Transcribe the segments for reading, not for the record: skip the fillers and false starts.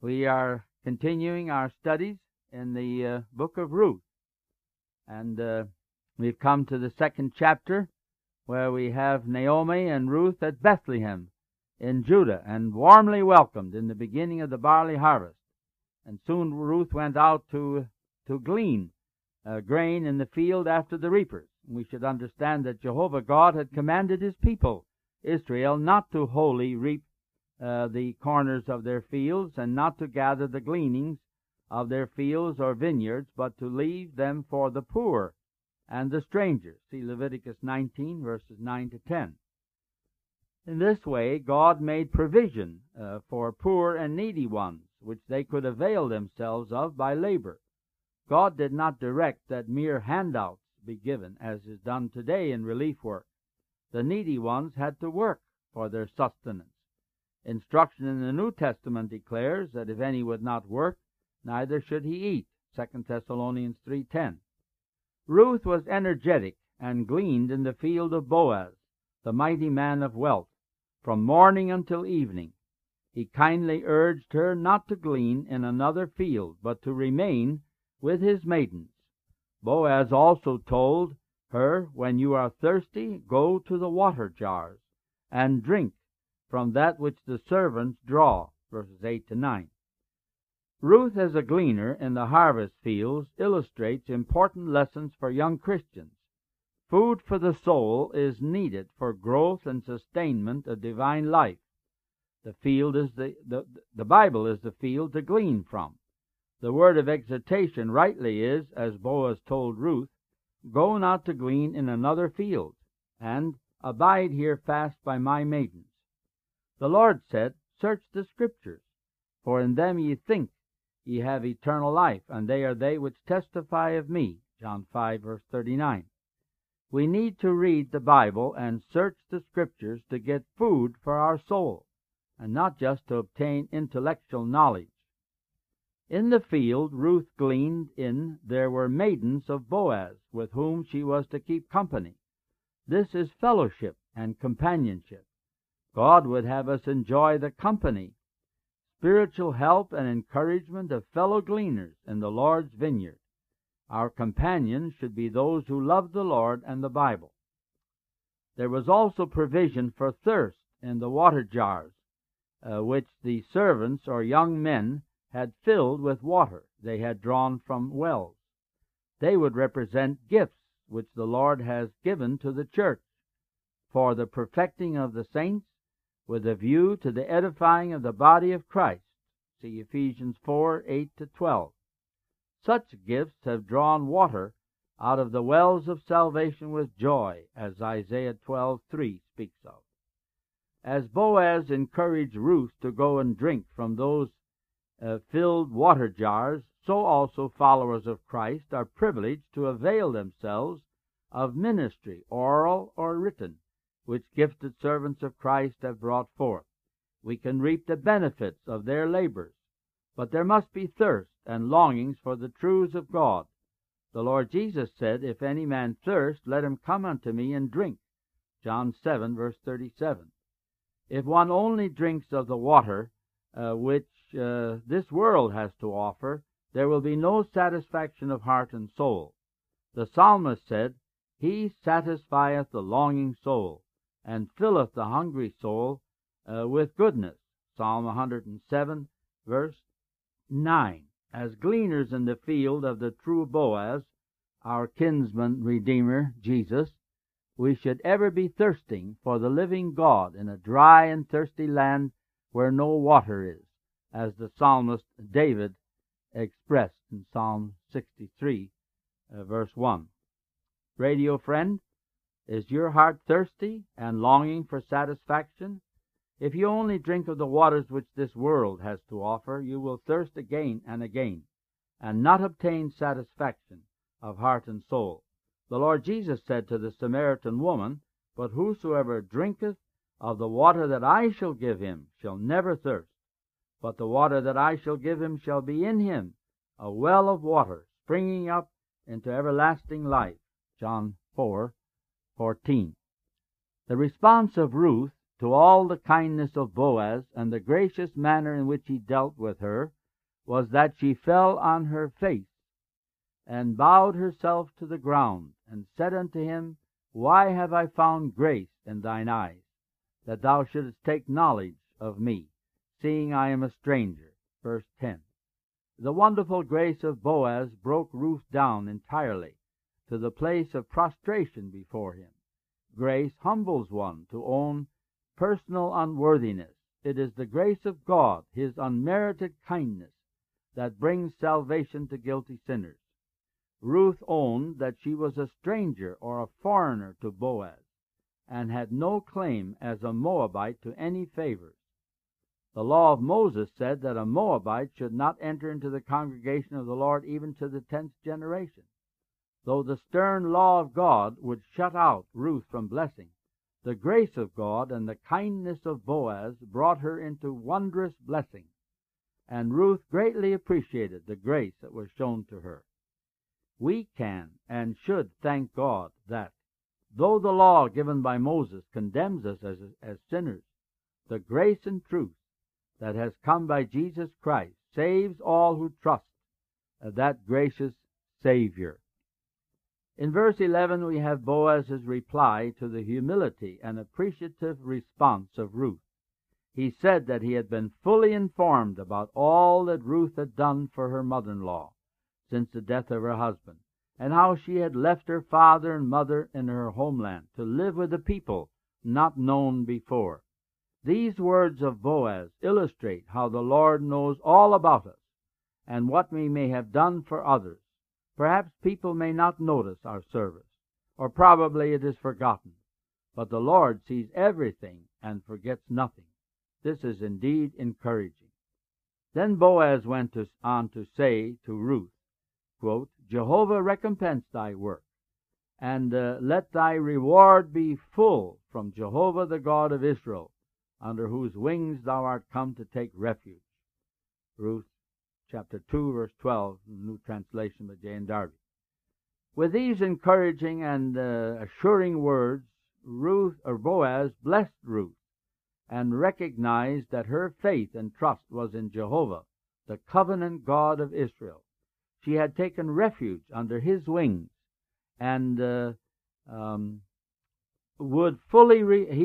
We are continuing our studies in the book of Ruth, and we've come to the second chapter where we have Naomi and Ruth at Bethlehem in Judah, and warmly welcomed in the beginning of the barley harvest. And soon Ruth went out to glean grain in the field after the reapers. We should understand that Jehovah God had commanded His people, Israel, not to wholly reap the corners of their fields, and not to gather the gleanings of their fields or vineyards, but to leave them for the poor and the strangers. See Leviticus 19, verses 9 to 10. In this way, God made provision for poor and needy ones, which they could avail themselves of by labor. God did not direct that mere handouts be given, as is done today in relief work. The needy ones had to work for their sustenance. Instruction in the New Testament declares that if any would not work, neither should he eat. 2 Thessalonians 3:10. Ruth was energetic and gleaned in the field of Boaz, the mighty man of wealth, from morning until evening. He kindly urged her not to glean in another field, but to remain with his maidens. Boaz also told her, "When you are thirsty, go to the water jars and drink from that which the servants draw," verses 8 to 9. Ruth as a gleaner in the harvest fields illustrates important lessons for young Christians. Food for the soul is needed for growth and sustainment of divine life. The field is the Bible is the field to glean from. The word of exhortation rightly is, as Boaz told Ruth, "Go not to glean in another field, and abide here fast by my maidens." The Lord said, "Search the Scriptures, for in them ye think ye have eternal life, and they are they which testify of me." John 5, verse 39. We need to read the Bible and search the Scriptures to get food for our soul, and not just to obtain intellectual knowledge. In the field Ruth gleaned in there were maidens of Boaz, with whom she was to keep company. This is fellowship and companionship. God would have us enjoy the company, spiritual help, and encouragement of fellow gleaners in the Lord's vineyard. Our companions should be those who love the Lord and the Bible. There was also provision for thirst in the water jars, which the servants or young men had filled with water they had drawn from wells. They would represent gifts which the Lord has given to the church for the perfecting of the saints, with a view to the edifying of the body of Christ. See Ephesians 4, 8 to 12. Such gifts have drawn water out of the wells of salvation with joy, as Isaiah 12:3 speaks of. As Boaz encouraged Ruth to go and drink from those filled water jars, so also followers of Christ are privileged to avail themselves of ministry, oral or written, which gifted servants of Christ have brought forth. We can reap the benefits of their labors, but there must be thirst and longings for the truths of God. The Lord Jesus said, "If any man thirst, let him come unto me and drink." John 7, verse 37. If one only drinks of the water which this world has to offer, there will be no satisfaction of heart and soul. The psalmist said, "He satisfieth the longing soul, and filleth the hungry soul with goodness." Psalm 107, verse 9. As gleaners in the field of the true Boaz, our kinsman redeemer, Jesus, we should ever be thirsting for the living God in a dry and thirsty land where no water is, as the psalmist David expressed in Psalm 63, verse 1. Radio friend, is your heart thirsty and longing for satisfaction? If you only drink of the waters which this world has to offer, you will thirst again and again, and not obtain satisfaction of heart and soul. The Lord Jesus said to the Samaritan woman, "But whosoever drinketh of the water that I shall give him shall never thirst, but the water that I shall give him shall be in him a well of water, springing up into everlasting life." John 4:14. The response of Ruth to all the kindness of Boaz and the gracious manner in which he dealt with her was that she fell on her face and bowed herself to the ground, and said unto him, Why have I found grace in thine eyes, that thou shouldest take knowledge of me, seeing I am a stranger? Verse 10. The wonderful grace of Boaz broke Ruth down entirely to the place of prostration before him. Grace humbles one to own personal unworthiness. It is the grace of God, his unmerited kindness, that brings salvation to guilty sinners. Ruth owned that she was a stranger or a foreigner to Boaz, and had no claim as a Moabite to any favors. The law of Moses said that a Moabite should not enter into the congregation of the Lord even to the 10th generation. Though the stern law of God would shut out Ruth from blessing, the grace of God and the kindness of Boaz brought her into wondrous blessing, and Ruth greatly appreciated the grace that was shown to her. We can and should thank God that, though the law given by Moses condemns us as sinners, the grace and truth that has come by Jesus Christ saves all who trust that gracious Savior. In verse 11 we have Boaz's reply to the humility and appreciative response of Ruth. He said that he had been fully informed about all that Ruth had done for her mother-in-law since the death of her husband, and how she had left her father and mother in her homeland to live with a people not known before. These words of Boaz illustrate how the Lord knows all about us and what we may have done for others. Perhaps people may not notice our service, or probably it is forgotten, but the Lord sees everything and forgets nothing. This is indeed encouraging. Then Boaz went on to say to Ruth, quote, Jehovah recompense thy work, and let thy reward be full from Jehovah the God of Israel, under whose wings thou art come to take refuge. Ruth chapter 2, verse 12, New Translation by J. N. Darby. With these encouraging and assuring words, Boaz blessed Ruth and recognized that her faith and trust was in Jehovah, the covenant God of Israel. She had taken refuge under his wings, and he would fully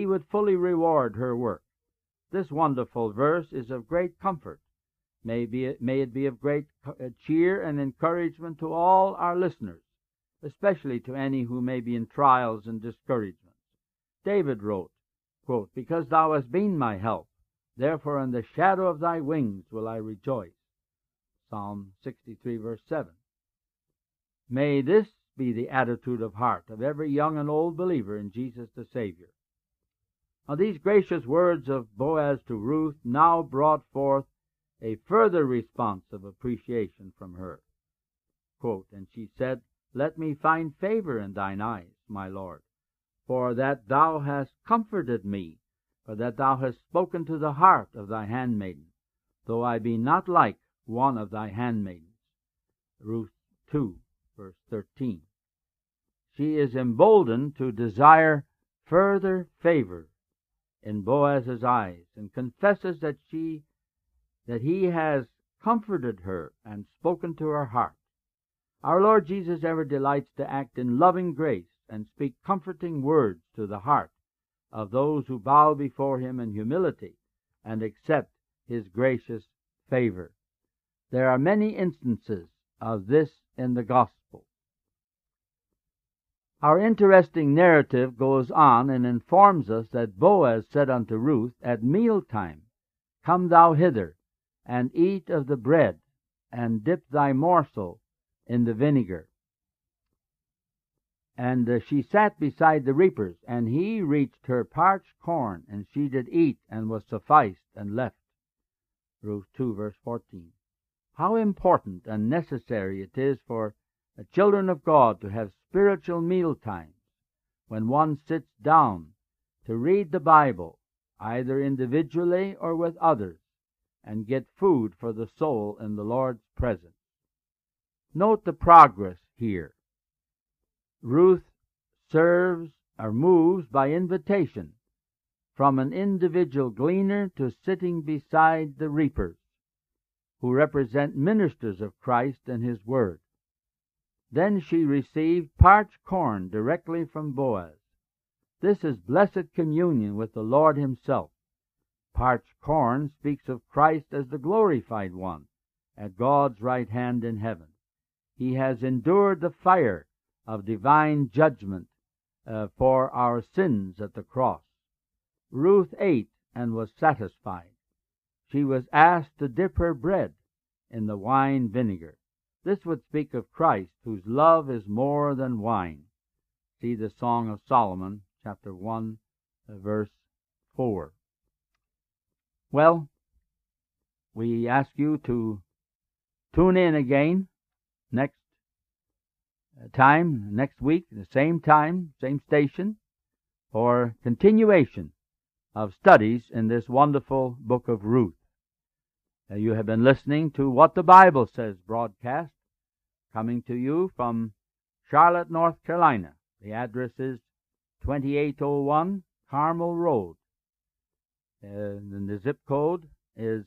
reward her work. This wonderful verse is of great comfort. May it be of great cheer and encouragement to all our listeners, especially to any who may be in trials and discouragements. David wrote, quote, Because thou hast been my help, therefore in the shadow of thy wings will I rejoice. Psalm 63, verse 7. May this be the attitude of heart of every young and old believer in Jesus the Savior. Now, these gracious words of Boaz to Ruth now brought forth a further response of appreciation from her. Quote, And she said, Let me find favor in thine eyes, my Lord, for that thou hast comforted me, for that thou hast spoken to the heart of thy handmaiden, though I be not like one of thy handmaidens. Ruth 2, verse 13. She is emboldened to desire further favor in Boaz's eyes, and confesses that he has comforted her and spoken to her heart. Our Lord Jesus ever delights to act in loving grace and speak comforting words to the heart of those who bow before him in humility and accept his gracious favor. There are many instances of this in the gospel. Our interesting narrative goes on and informs us that Boaz said unto Ruth at mealtime, Come thou hither, and eat of the bread, and dip thy morsel in the vinegar. And she sat beside the reapers, and he reached her parched corn, and she did eat, and was sufficed, and left. Ruth 2, verse 14. How important and necessary it is for the children of God to have spiritual meal times, when one sits down to read the Bible, either individually or with others, and get food for the soul in the Lord's presence. Note the progress here. Ruth serves or moves by invitation, from an individual gleaner to sitting beside the reapers, who represent ministers of Christ and His Word. Then she received parched corn directly from Boaz. This is blessed communion with the Lord Himself. Parched corn speaks of Christ as the glorified one at God's right hand in heaven. He has endured the fire of divine judgment for our sins at the cross. Ruth ate and was satisfied. She was asked to dip her bread in the wine vinegar. This would speak of Christ, whose love is more than wine. See the Song of Solomon, chapter 1, verse 4. Well, we ask you to tune in again next time, next week, the same time, same station, for continuation of studies in this wonderful book of Ruth. You have been listening to What the Bible Says broadcast, coming to you from Charlotte, North Carolina. The address is 2801 Carmel Road. And the zip code is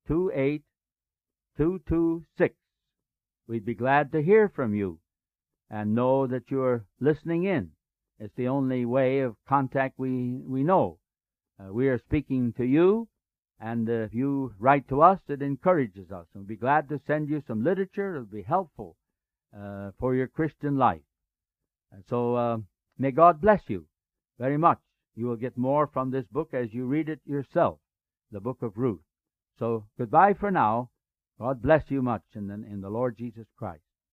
28226. We'd be glad to hear from you and know that you're listening in. It's the only way of contact we know. We are speaking to you, and if you write to us, it encourages us. And we'll be glad to send you some literature. It'll be helpful for your Christian life. And so may God bless you very much. You will get more from this book as you read it yourself, the book of Ruth. So goodbye for now. God bless you much in the Lord Jesus Christ.